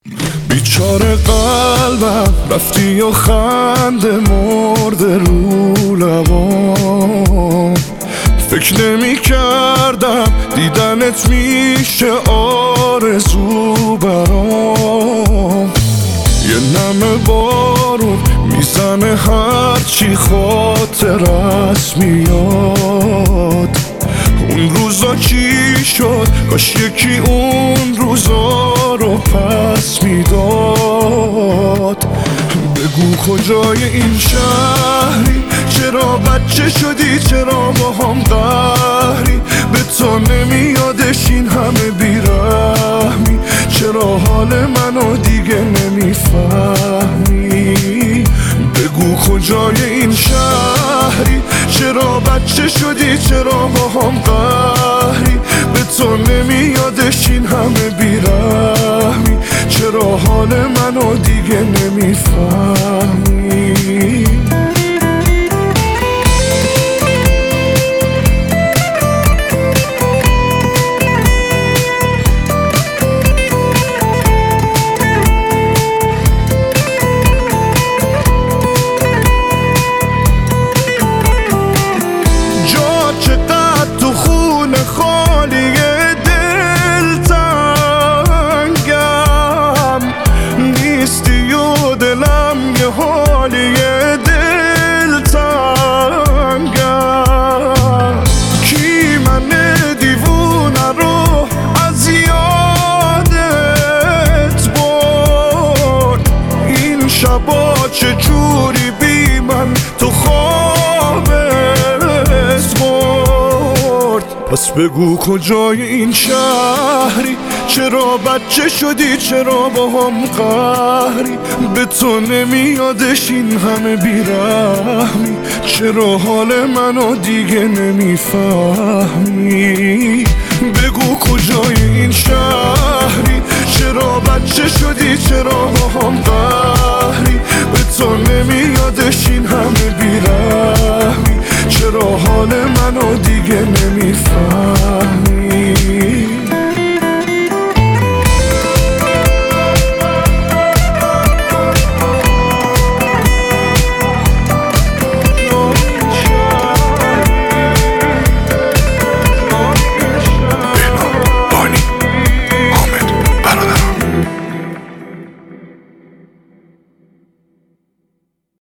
بیچاره قلبم رفتی و خنده مرده رو لبام، فکر نمی کردم دیدنت میشه آرزو برام. یه نم بارون میزنه هرچی خاطرت میاد. اون روزا چی شد؟ کاش یکی اون روزا رو پس میداد. بگو کجای این شهری؟ چرا بچه شدی؟ چرا با هم قهری؟ به تو نمیادش این همه بیرحمی؟ چرا حال منو دیگه نمیفهمی؟ بگو کجای این شهری؟ چرا بچه شدی؟ چرا با هم قهری؟ به تو نمیادش این همه بیرحمی؟ چرا حال منو دیگه نمیفهمی؟ حالی دلتنگم کی من دیوونه رو از یادت برد؟ این شبا چجوری بی من تو خوابت برد؟ پس بگو کجای این شهری؟ چرا بچه شدی؟ چرا با هم قهری؟ به تو نمیادش این همه بیرحمی؟ چرا حال منو دیگه نمیفهمی؟ بگو کجای این شهری؟ چرا بچه شدی؟ چرا با هم قهری؟ به تو نمیادش این همه بیرحمی؟ چرا حال منو دیگه